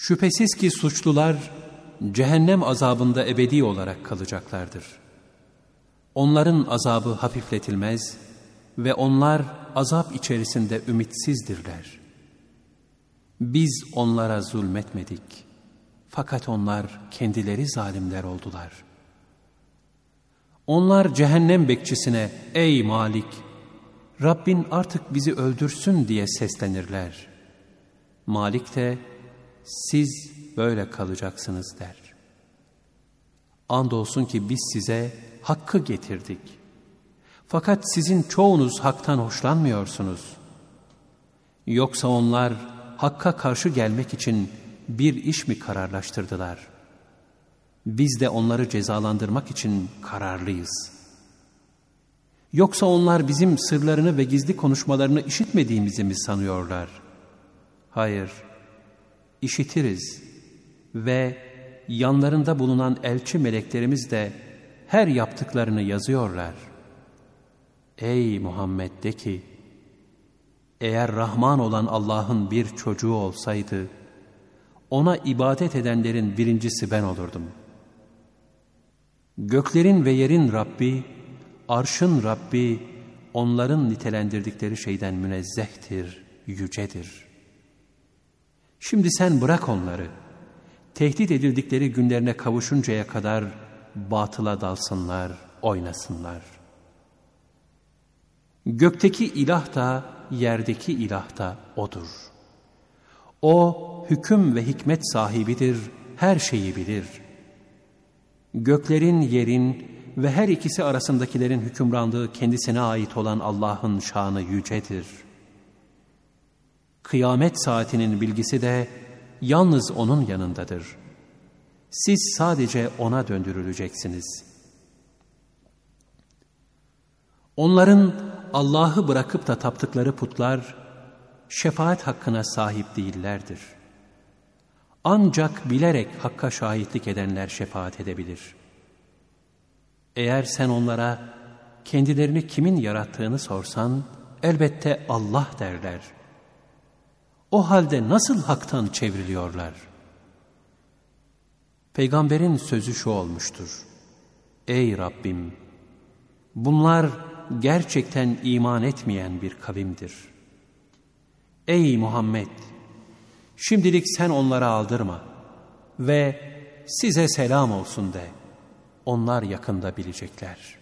Şüphesiz ki suçlular cehennem azabında ebedi olarak kalacaklardır. Onların azabı hafifletilmez ve onlar azap içerisinde ümitsizdirler. Biz onlara zulmetmedik. Fakat onlar kendileri zalimler oldular. Onlar cehennem bekçisine, ey Malik, Rabbin artık bizi öldürsün diye seslenirler. Malik de, siz böyle kalacaksınız der. Andolsun ki biz size hakkı getirdik. Fakat sizin çoğunuz haktan hoşlanmıyorsunuz. Yoksa onlar hakka karşı gelmek için bir iş mi kararlaştırdılar? Biz de onları cezalandırmak için kararlıyız. Yoksa onlar bizim sırlarını ve gizli konuşmalarını işitmediğimizi mi sanıyorlar? Hayır, işitiriz ve yanlarında bulunan elçi meleklerimiz de her yaptıklarını yazıyorlar. Ey Muhammed de ki, eğer Rahman olan Allah'ın bir çocuğu olsaydı, ona ibadet edenlerin birincisi ben olurdum. Göklerin ve yerin Rabbi, arşın Rabbi, onların nitelendirdikleri şeyden münezzehtir, yücedir. Şimdi sen bırak onları, tehdit edildikleri günlerine kavuşuncaya kadar batıla dalsınlar, oynasınlar. Gökteki ilah da, yerdeki ilah da O'dur. O, hüküm ve hikmet sahibidir, her şeyi bilir. Göklerin, yerin ve her ikisi arasındakilerin hükümranlığı kendisine ait olan Allah'ın şanı yücedir. Kıyamet saatinin bilgisi de yalnız O'nun yanındadır. Siz sadece O'na döndürüleceksiniz. Onların Allah'ı bırakıp da taptıkları putlar, şefaat hakkına sahip değillerdir. Ancak bilerek hakka şahitlik edenler şefaat edebilir. Eğer sen onlara kendilerini kimin yarattığını sorsan, elbette Allah derler. O halde nasıl haktan çevriliyorlar? Peygamberin sözü şu olmuştur: Ey Rabbim! Bunlar gerçekten iman etmeyen bir kavimdir. Ey Muhammed! Şimdilik sen onlara aldırma ve size selam olsun de. Onlar yakında bilecekler.